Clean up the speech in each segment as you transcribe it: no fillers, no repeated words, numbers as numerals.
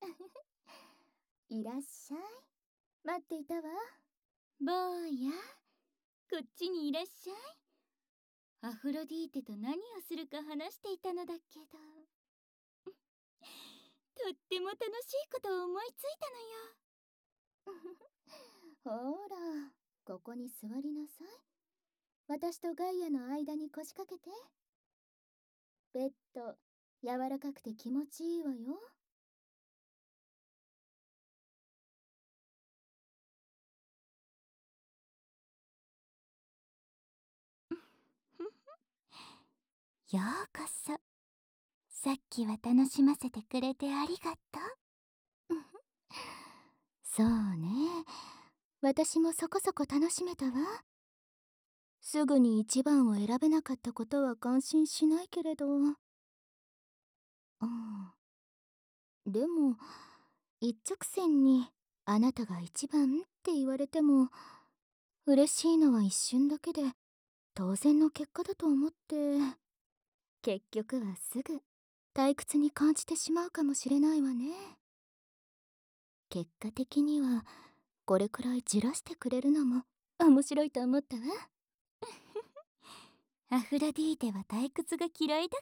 いらっしゃい。待っていたわ。 坊や、こっちにいらっしゃい。アフロディーテと何をするか話していたのだけどとっても楽しいことを思いついたのよ。 ほら、ここに座りなさい。私とガイアの間に腰掛けて。ベッド、柔らかくて気持ちいいわよ。 ようこそ。さっきは楽しませてくれてありがとう。 そうね。私もそこそこ楽しめたわ。すぐに一番を選べなかったことは感心しないけれど。でも、一直線にあなたが一番って言われても、嬉しいのは一瞬だけで当然の結果だと思って、結局はすぐ退屈に感じてしまうかもしれないわね。結果的にはこれくらいじらしてくれるのも面白いと思ったわ。 アフロディーテは退屈が嫌いだから、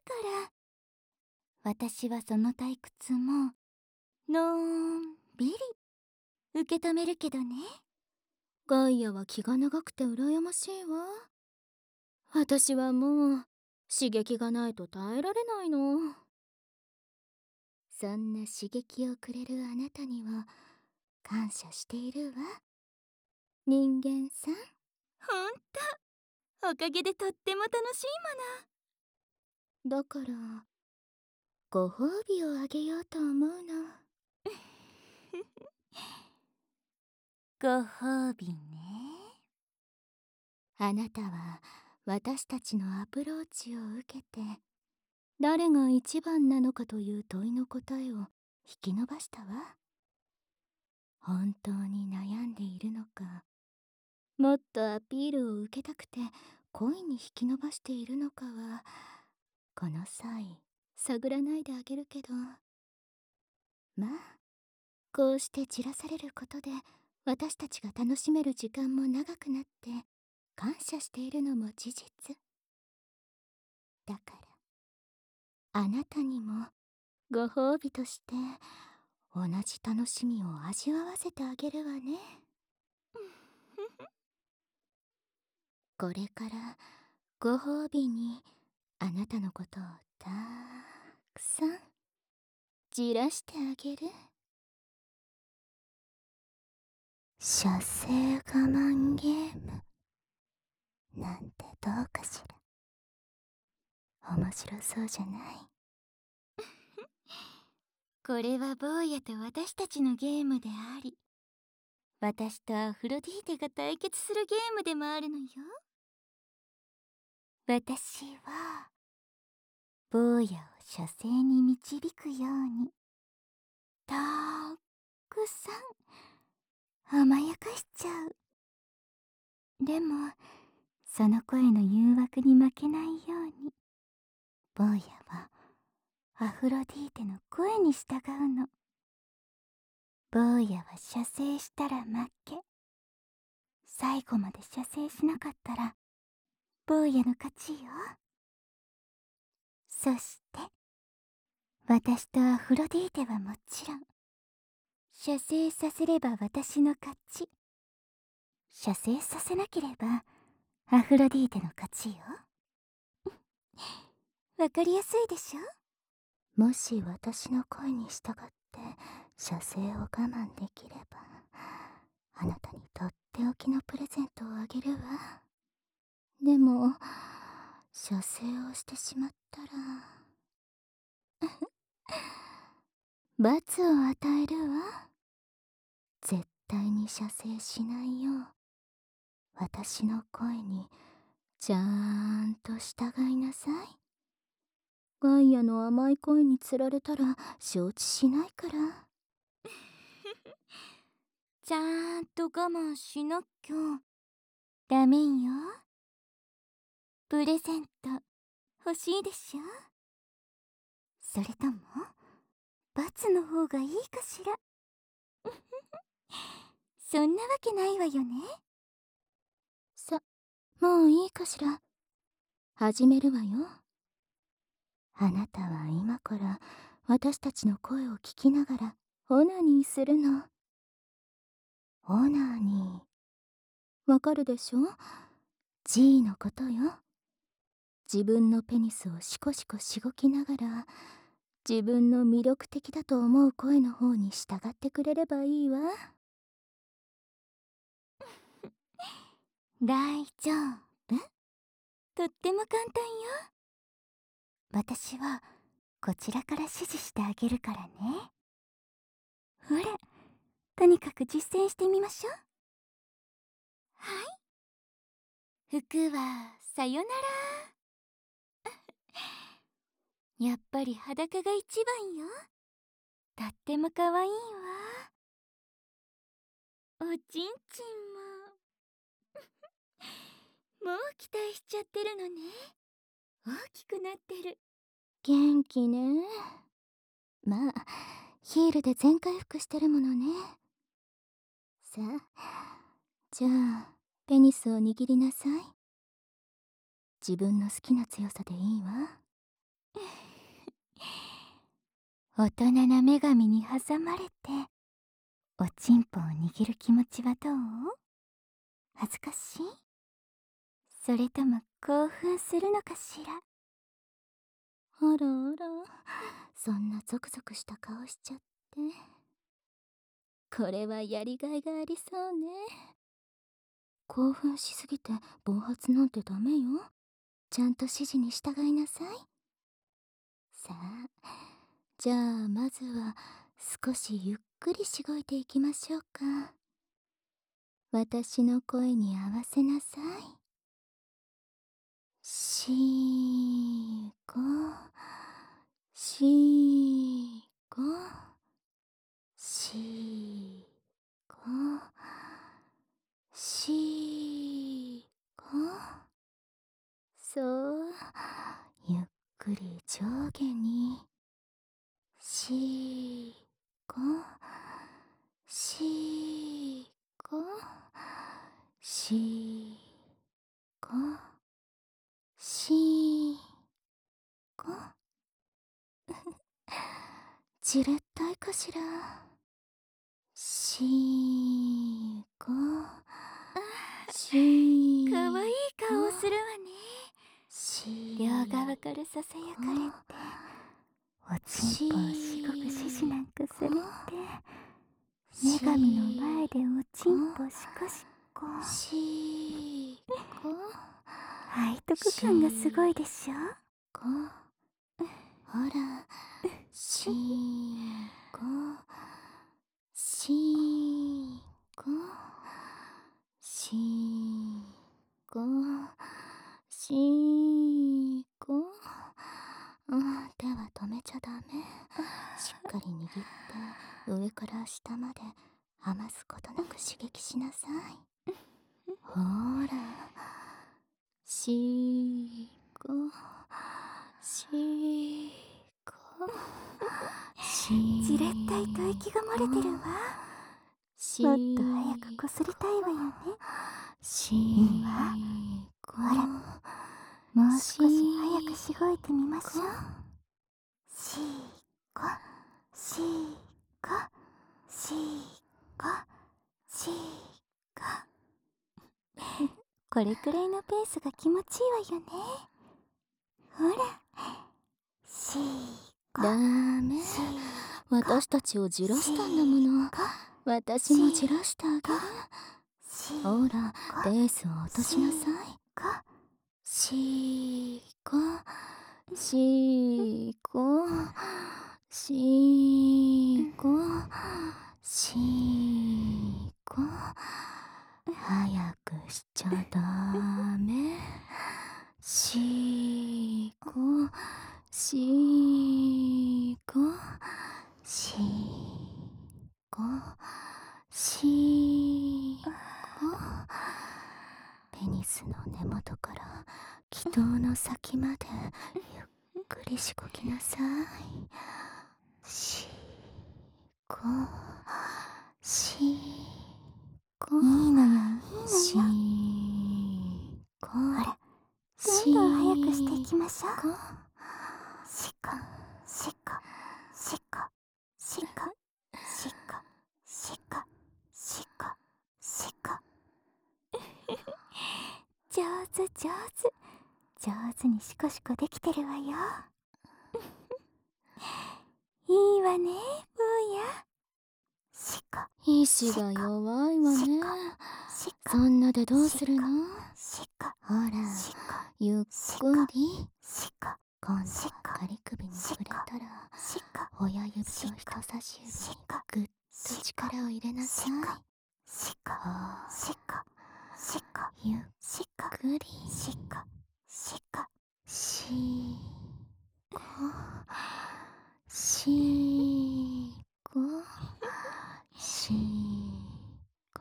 私はその退屈ものんびり受け止めるけどね。 ガイアは気が長くて羨ましいわ。私はもう刺激がないと耐えられないの。そんな刺激をくれるあなたには感謝しているわ、人間さん。 ほんと、おかげでとっても楽しいだからご褒美をあげようと思うの。 ご褒美ね。 あなたは私たちのアプローチを受けて、誰が一番なのかという問いの答えを引き伸ばしたわ。本当に悩んでいるのか、もっとアピールを受けたくて恋に引き伸ばしているのかは、この際探らないであげるけど、まあこうして散らされることで私たちが楽しめる時間も長くなって感謝しているのも事実だから、あなたにもご褒美として同じ楽しみを味わわせてあげるわね。これからご褒美にあなたのことをたくさんじらしてあげる。射精我慢ゲームなんてどうかしら。面白そうじゃない？ これは坊やと私たちのゲームであり、私とアフロディーテが対決するゲームでもあるのよ。私は坊やを射精に導くようにたくさん甘やかしちゃう。でもその声の誘惑に負けないように、坊やはアフロディーテの声に従うの。坊やは射精したら負け、最後まで射精しなかったら坊やの勝ちよ。そして私とアフロディーテはもちろん、射精させれば私の勝ち、射精させなければアフロディーテの勝ちよ。わかりやすいでしょ。 もし私の声に従って射精を我慢できれば、あなたにとっておきのプレゼントをあげるわ。でも射精をしてしまったら罰を与えるわ。絶対に射精しないよう私の声にちゃんと従いなさい。ガイアの甘い声につられたら承知しないから。 ちゃんと我慢しなきゃダメよ。プレゼント欲しいでしょ。それとも罰の方がいいかしら。そんなわけないわよね。 さ、もういいかしら。始めるわよ。あなたは今から私たちの声を聞きながらオナニーするの。オナニー。わかるでしょ？ G のことよ。自分のペニスをシコシコしごきながら、自分の魅力的だと思う声の方に従ってくれればいいわ。 大丈夫？とっても簡単よ。私はこちらから指示してあげるからね。ほら、とにかく実践してみましょう。はい。服はさよなら。やっぱり裸が一番よ。とっても可愛いわ。おちんちんももう期待しちゃってるのね。大きくなってる。 元気ね。まあ、ヒールで全回復してるものね。さあ、じゃあ、ペニスを握りなさい。自分の好きな強さでいいわ。 大人な女神に挟まれておちんぽを握る気持ちはどう？恥ずかしい？それとも興奮するのかしら？ あらあら、そんなゾクゾクした顔しちゃって。これはやりがいがありそうね。興奮しすぎて暴発なんてダメよ。ちゃんと指示に従いなさい。さあ、じゃあまずは少しゆっくりしごいていきましょうか。私の声に合わせなさい。しーご、しーご、しーご、しーご。そう、ゆっくり上下に。しーご、しーご、しーご、しーご。じれったいかしら。しーご、しーかわいい顔をするわね。 しー両側からささやかれておちんぽをしごく指示なんかされて女神の前でおちんぽしこしこ。 しーご、 背徳感がすごいでしょ。 ご、ほら、しーご、しーご、しーご、しーご。手は止めちゃダメ。しっかり握って上から下まで余すことなく刺激しなさい。ほら、しーご、しーご、しーご。 じれったい吐息が漏れてるわ。もっと早くこすりたいわよね。いいわ。ほら、もう少し早くしごいてみましょう。しーご、しーご、しーご、しーご。これくらいのペースが気持ちいいわよね。ほら、しーご、 ダメ。私たちをじらしたんだもの。私もじらしてあげる。ほら、ペースを落としなさい。しーご、しーご、しーご、しーご。早くしちゃダメ。しーご、しーご、しーご、しーご。ペニスの根元から気筒の先までゆっくりしごきなさい。しーいいのよ、いいのよ。ほら、どんどん早くしていきましょう。しこしこしこしこしこしこしこしこ。上手上手、上手にシコシコできてるわよ。いいわね、坊や。しこ意志が弱いわね。 しこそんなでどうするの？ しこほら、 しこゆっくり。 しこ今度は仮首に触れたら、 しこ親指と人差し指にぐっと力を入れなさい。 しこしこしこゆっしこくり。 しこしこしこしこしこ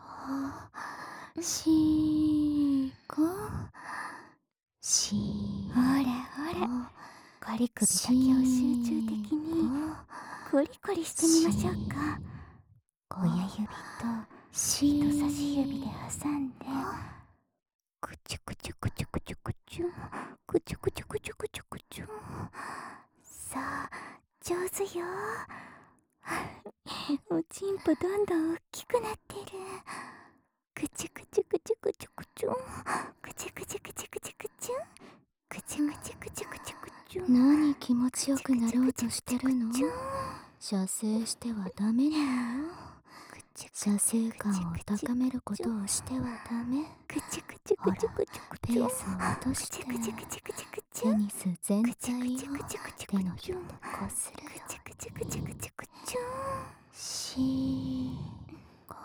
しこしほらほら、仮首だけを集中的にコリコリしてみましょうか。親指と人差し指で挟んで、くちゅくちゅくちゅくちゅくちゅくちゅくちゅくちゅくちゅくちゅ。さあ、上手よ。おちんぽどんどん大きくなってる。くちゅくちゅくちゅくちゅくちゅくちゅくちゅくちゅくちゅくちゅくちゅくちゅくちゅくちゅくちゅ。 何気持ちよくなろうとしてるの？射精してはダメなのよ。射精感を高めることをしてはダメ。ほら、ペースを落としてテニス全体を手のひらでこするよ。しこ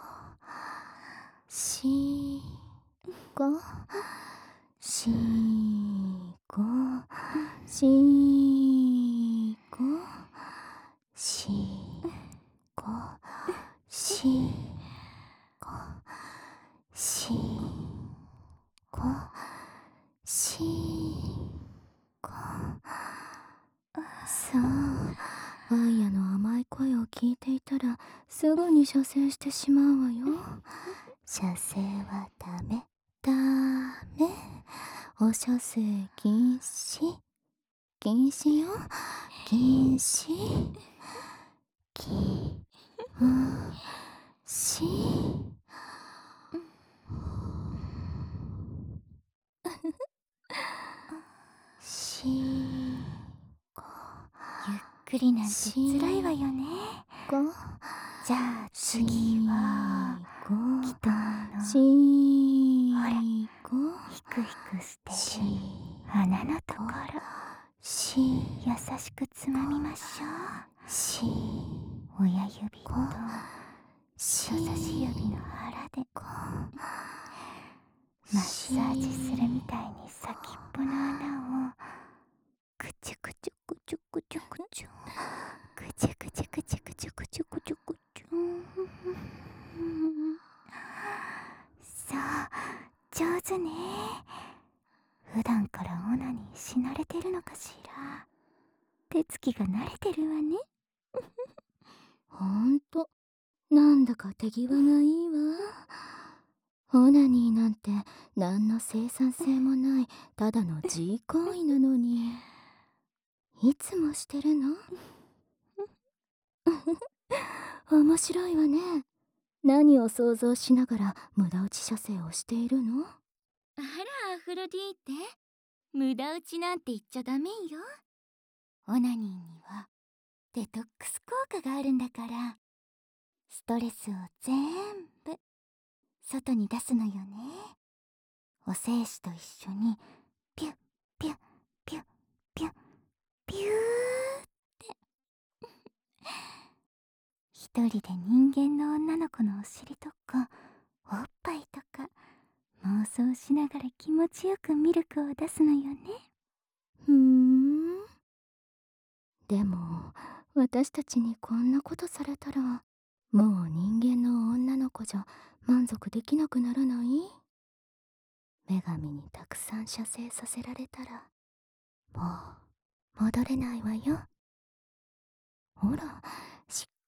しこしこしこしこしこしこしこ。さあ、ワイヤの甘い声を聞いていたらすぐに射精してしまうわよ。射精はダメダメ。お射精禁止禁止よ。禁止禁止。しこゆっくりなんて辛いわよね。 こじゃあ次はし北のしこひくひくしてる鼻のところ、 し優しくつまみましょう。 し親指とし人差し指の腹でマッサージするみたいに先っぽの穴をくちゅくちゅくちゅくちゅくちゅくちゅくちゅくちゅくちゅくちゅくちゅくちゅ。そう、上手ね。普段からオナニーし慣れてるのかしら。手つきが慣れてるわね。 ほんと、なんだか手際がいいわ。オナニーなんて何の生産性もないただの自慰行為なのに、いつもしてるの？面白いわね。何を想像しながら無駄打ち射精をしているの？ あら、アフロディーテ、無駄打ちなんて言っちゃダメよ。オナニーにはデトックス効果があるんだから、ストレスを全部外に出すのよね。お精子と一緒にピュッピュッピュッピュッピューって一人で人間の女の子のお尻とかおっぱいとか妄想しながら気持ちよくミルクを出すのよね。 でも私たちにこんなことされたら、もう人間の女の子じゃ満足できなくならない？女神にたくさん射精させられたらもう戻れないわよ。ほら、しっ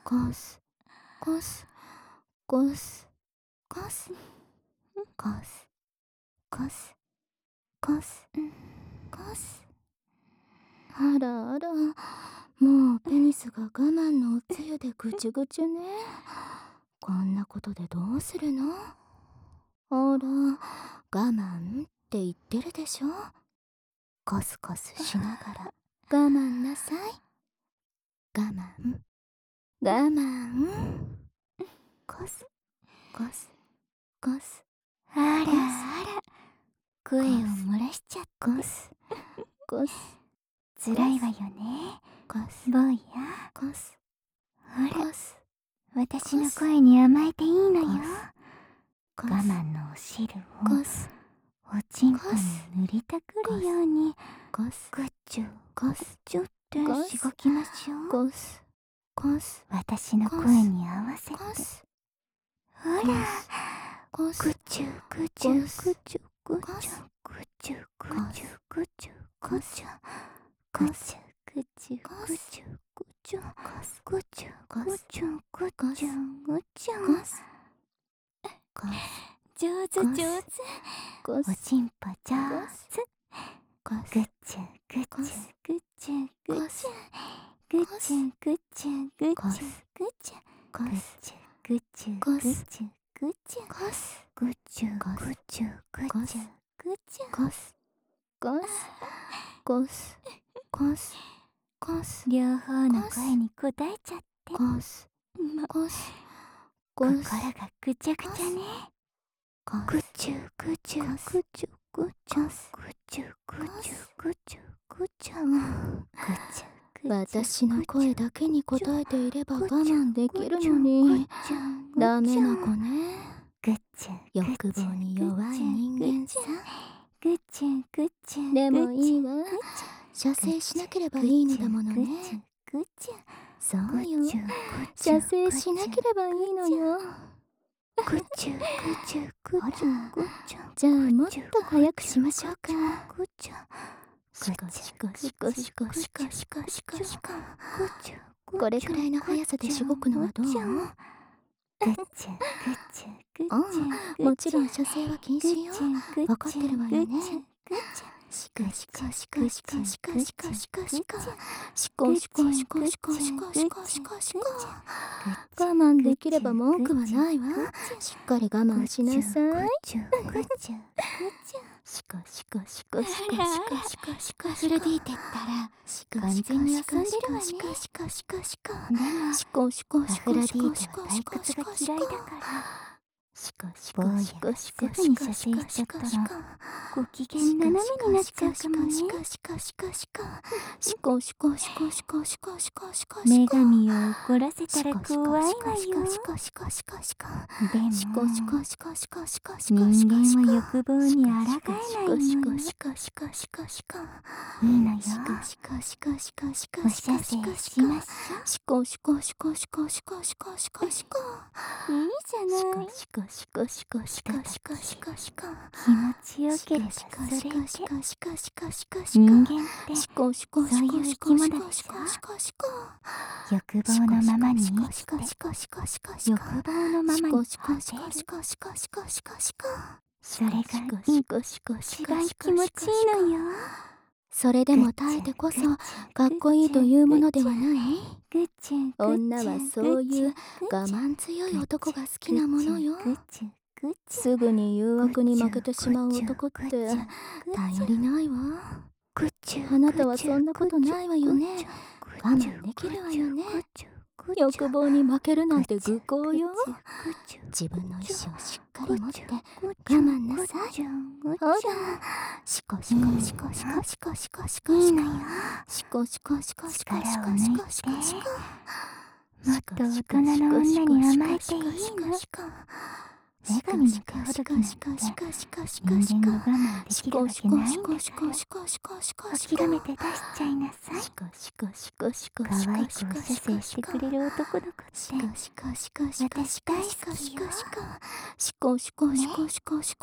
コスコスコスコスコスコスコスコス。あらあら、もうペニスが我慢のおつゆでぐちゅぐちゅね。こんなことでどうするの？あら、我慢って言ってるでしょ。コスコスしながら我慢なさい。我慢我慢。コスコスコス。 あらあら、声を漏らしちゃってコスコス。 辛いわよね、 コス坊や。 コスほら、 コス。 私の声に甘えていいのよ。 コス我慢のお汁をコスおちんぽに塗りたくるようにコスグッチュコスグッチュってコスしごきましょう。 コスコス私の声に合わせて。 コス。 ほら、 コスグッチュグッチュグコスッチュグッチュグッチュグッチュグッチュグッチュグッチュグッチュグッチュグッチュグッチュグッチュグッチュグッチュ。 コスコス上手上手。 コおちんぽ上手。 コスグッチュグッチュグッチュグッチュグッチュグッチュグッチュグッチュコグッスチュグッチュグッチュグッチュコスグッチュグッチュグッチュグッチュ。 コスコスコスコスコス両方の声に応えちゃって。 コスコスコ心スがぐちゃぐちゃね。 コグッチュグッチュグッチュグッチュグッチュグッチュグッチュグッチュグッチュグッチュ。 私の声だけに応えていれば我慢できるのにダメな子ね。 グッチュ欲望に弱い人間さ。 グッチュグッチュ。 でもいいわ、射精しなければいいのだものね。 グッチュそうよ、射精しなければいいのよ。 グッチュグッチュグッチュグッチュ。 じゃあもっと早くしましょうか。 グッチュシコシコシコシコシコシコシコシコ。 グッチュ。 これくらいの速さでしごくのはどう？ グッチュグッチュグッチュ。 もちろん射精は禁止よ。わかってるわよね。 グッチュシコシコシコシコシコシコシコシコシコシコシコシコシコシコシコシコ。我慢できれば文句はないわ。しっかり我慢しなさい。 グッチュグッチュ。 シコシコシコシコシコシコシコ。 アフロディーテったらシコ完全に遊んでるわね。 シコシコシコシコ。 でもシコシコアシフロディーコシコシテは退コシコ屈がシコシコ。 嫌いだからシコシコ坊やシコシがすぐコシコに射精シコシしちゃったらコシコ。 ご機嫌斜めになっちゃうかもね。 シコシコシコシコシコシコシコシコシコシコシコ。 女神を怒らせたら怖いわよ。 シコシコシコシコシコ。 でもシコシコシコシコシコシコ。 人間は欲望に抗えないシコシのよ。 コシコシコシコシコ。 いいのよ。 シコシコシコシコシコおシコ射シコ精シコ。 しましょシコシコシコシコシコシコシコシコ。 う。いいじゃない。 シコシコシコシコシコシコシコ。 気持ちよければシコそれシコで。 シコシコシコシコシコ。 人間ってシコシコシコシコシコシコシコシコ。 欲望のままに生きシコてシコシコシコシコ。 欲望のままにシコシコ果てる。 シコシコシコシコシコシコ。 それがシコシコシ一番コシコ気持ちいいのよ。 それでも耐えてこそかっこいいというものではない？ グッチュ女はそういう我慢強い男が好きなものよ。 グッチュグッチュすぐに誘惑に負けてしまう男って頼りないわ。 グッチュ。 あなたはそんなことないわよね。我慢できるわよね。欲望に負けるなんて愚行よ。自分の意志をしっかり持って我慢なさい。ほら、シコシコシコシコシコシコシコシコ。シコシコシコシコシコシコシコシコ。 もっと大人の女に甘えていいの。女神の手ほどきなんて人間が我慢できるわけないんだから諦めて出しちゃいなさい。可愛くお射精してくれる男の子って私大好きよ。だ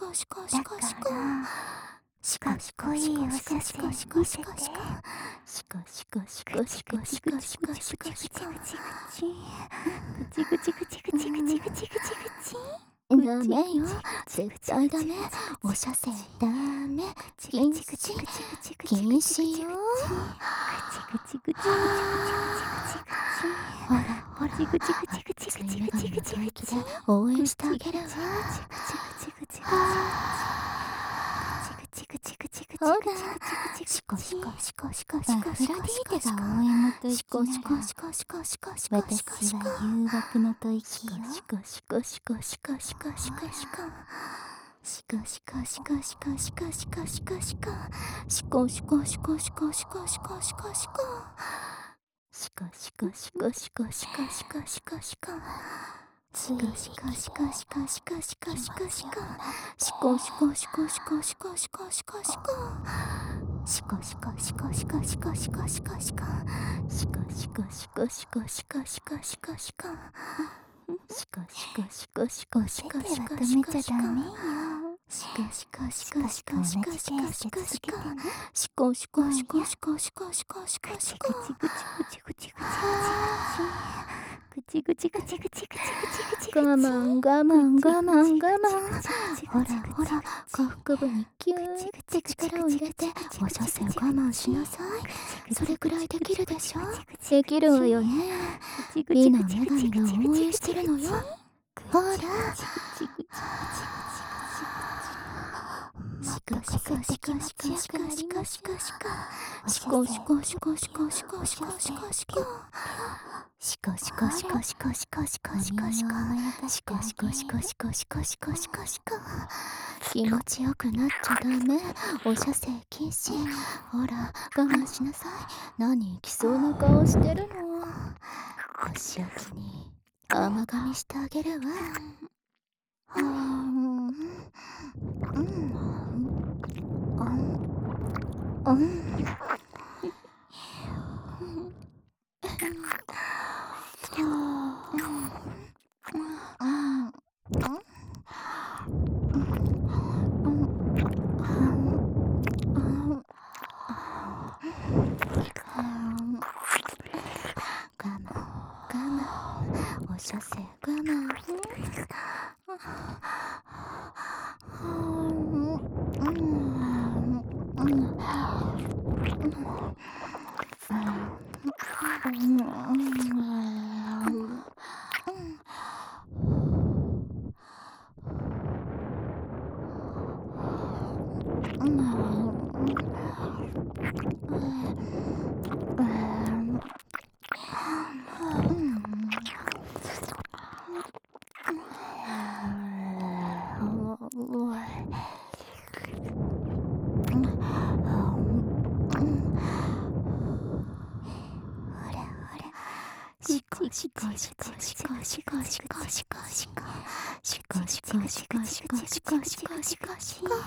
からかっこいいお射精見せて。 シコシコシコシコシコシコシコ。ダメよ、絶対ダメ。お射精ダメ。禁止禁止よ。ほらほら、熱い女神の吐息で応援してあげるわ。ほら、シコシコシコシコシコシコシコシコ。 応援の吐シコ息ならシコシコシコシコシコシコシコ。 私は誘惑の吐息よ。 シコシコシコシコシコシコシコ。シコシコシコシコシコシコシコシコ。シコシコシコシコシコシコシコシコ。シコシコシコシコシコシコシコシコ。シコシコシコシコシコシコシコシコ。シコシコシコシコシコシコシコシコ。シコシコシコシコシコシコシコシコ。シコシコシコシコシコシコシコシコ。シコシコシコシコシコシコシコシコ。シコシコシコシコシコシコシコシコ。シコシコシコシコシコシコシコシコ。我慢我慢我慢我慢。ほらほら、下腹部にキューって力を入れてお射精我慢しなさい。それくらいできるでしょ。できるわよね。美の女神が応援してるのよ。ほら、シコシコシコシコシコシコシコシコ。シコシコシコシコシコシコシコシコ。シコシコシコシコシコシコシコシコ。シコシコシコシコシコシコシコシコ。気持ちよくなっちゃダメ。お射精禁止。ほら、我慢しなさい。何行きそうな顔してるの。お仕置きに甘噛みしてあげるわ。お射精我慢。シコシコシコシコシコシコシコシコ。シコシコシコシコシコシコシコシコ。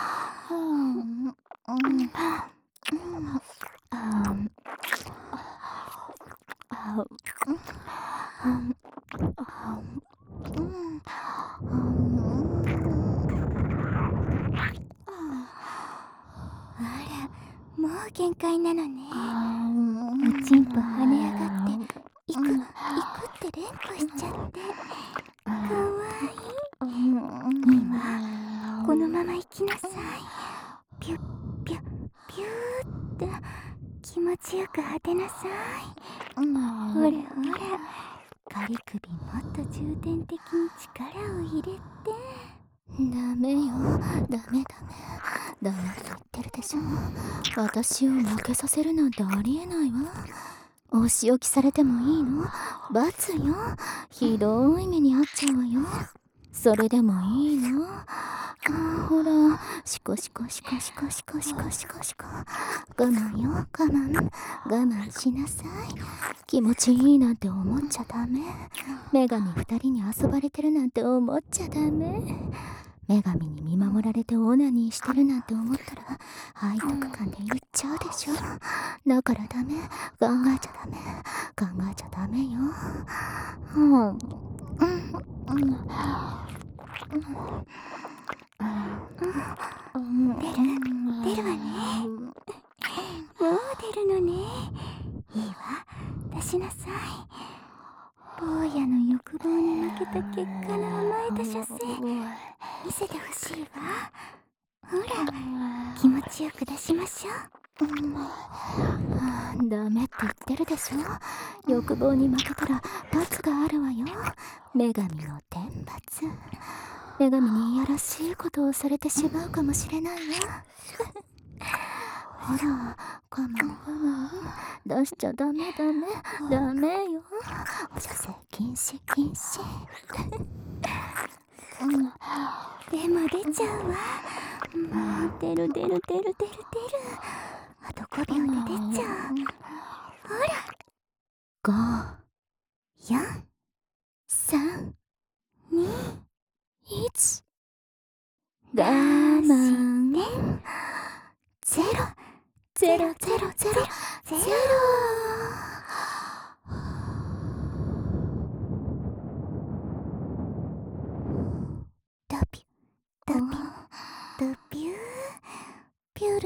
もう限界なのね。おちんぽ跳ね上がっていくって連呼しちゃってかわいい。今このまま行きなさい。ピュッピュッピューって気持ちよく果てなさい。ほらほら、仮首もっと重点的に力を入れて。 ダメよ、ダメと言ってるでしょ。私を負けさせるなんてありえないわ。お仕置きされてもいいの？罰よ。ひどい目に遭っちゃうわよ。それでもいいの？ほら、シコシコシコシコシコシコシコシコ。我慢よ、我慢しなさい。気持ちいいなんて思っちゃダメ。女神二人に遊ばれてるなんて思っちゃダメ。女神に見守られてオナニーしてるなんて思ったら背徳感で言っちゃうでしょ。だからダメ。考えちゃダメよ。 出るわね。もう出るのね。 しなさい。坊やの欲望に負けた結果の甘えた射精見せてほしいわ。ほら、気持ちよく出しましょう。 ダメって言ってるでしょ。欲望に負けたら罰があるわよ。女神の天罰。女神にいやらしいことをされてしまうかもしれないわ。ほら、我慢出しちゃダメよ。射精禁止。 でも出ちゃうわ。もう出る。あと5秒で出ちゃう。ほら。 5、 4、 3、 2、 1。我慢。 ゼロ。ドピュー、ピュル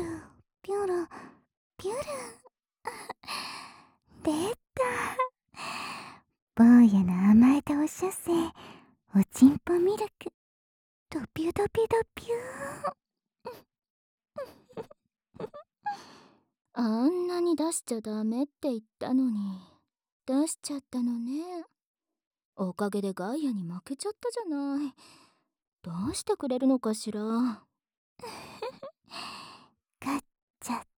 出た。坊やの甘えたお射精、おちんぽミルク、ドピュー。 あんなに出しちゃダメって言ったのに出しちゃったのね。おかげでガイアに負けちゃったじゃない。どうしてくれるのかしら。 勝っちゃった。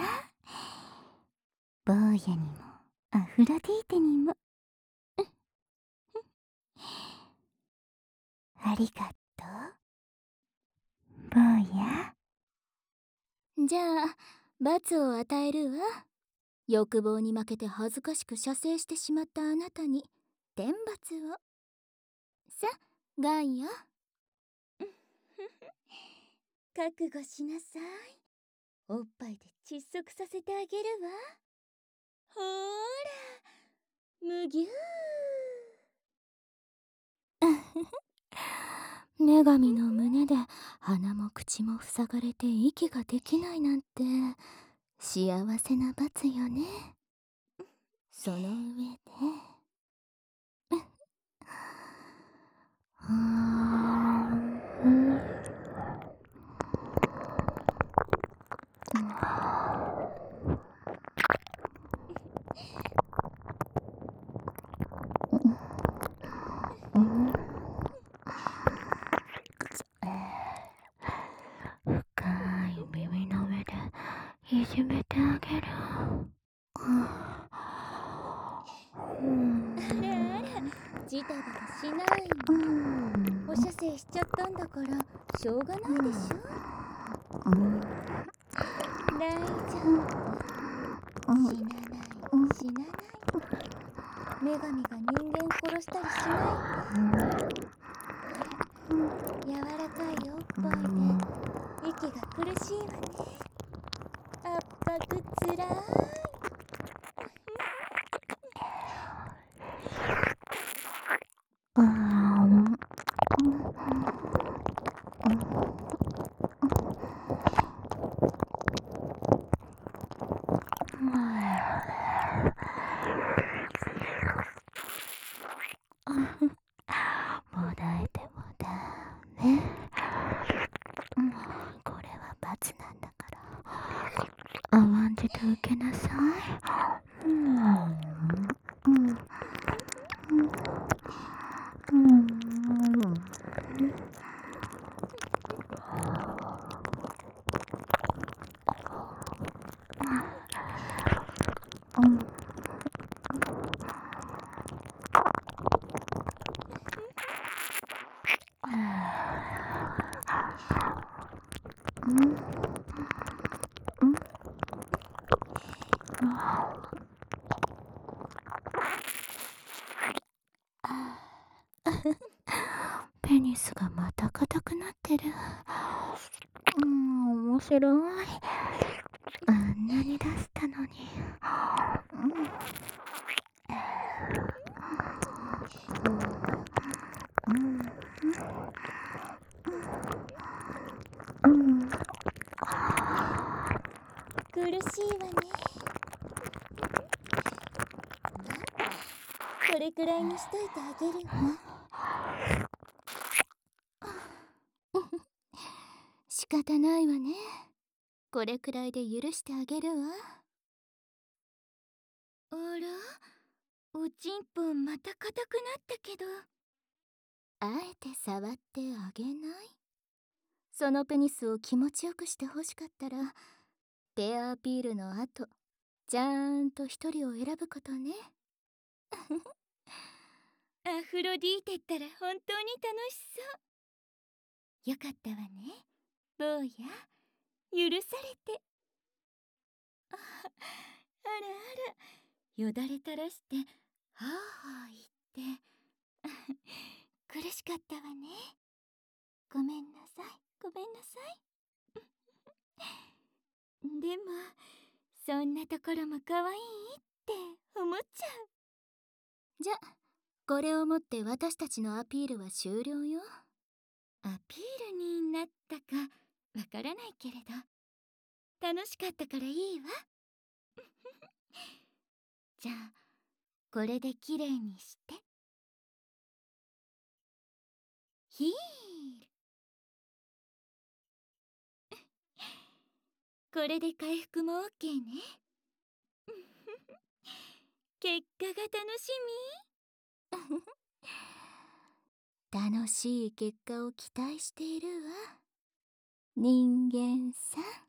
坊やにもアフロディーテにもありがとう、坊や。 じゃあ罰を与えるわ。欲望に負けて恥ずかしく射精してしまったあなたに天罰を。さ、ガイア。 覚悟しなさい。おっぱいで窒息させてあげるわ。ほーら、むぎゅー。女神の胸で鼻も口も塞がれて息ができないなんて幸せな罰よね。その上で深い耳の上でいじめてあげる。 ジタバタしないの。お射精しちゃったんだからしょうがないでしょ。大丈夫。死なない。女神が人間殺したりしない。柔らかいおっぱいで息が苦しいわね。圧迫つらい。 もだえてもダメ。これは罰なんだから甘んじて受けなさい。ペニスがまた硬くなってる。面白い。あんなに出したのに。 苦しいわね。 これくらいにしといてあげるわ。仕方ないわね。これくらいで許してあげるわ。 あら、おちんぽんまた硬くなったけど。 あえて触ってあげない？そのペニスを気持ちよくしてほしかったら、ペアアピールの後、ちゃんと一人を選ぶことね。 アフロディーテったら本当に楽しそう。よかったわね、坊や。許されて。あらあら、よだれ垂らしてはあはあ言って苦しかったわね。ごめんなさい、ごめんなさい。でもそんなところも可愛いって思っちゃう。 じゃ、これをもって私たちのアピールは終了よ。 アピールになったかわからないけれど、楽しかったからいいわ。じゃあこれできれいにして。ヒール。これで回復も OK ね。結果が楽し楽しい結果を期待しているわ。人間さん。